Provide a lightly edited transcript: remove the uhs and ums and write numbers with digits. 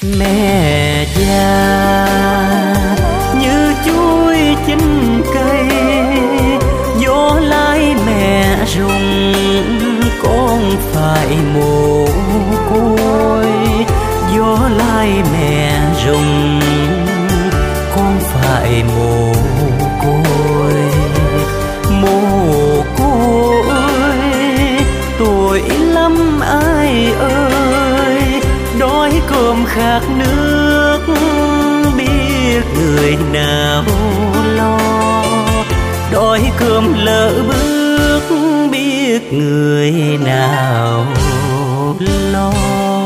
Mẹ già như chuối chín cây, gió lái mẹ rụng con phải mồ côi. Gió lái mẹ rụng con phải mồ côi. Mồ côi tội lắm ai ơi, đói cơm khát nước biết người nào lo. Đói cơm lỡ bước biết người nào lo.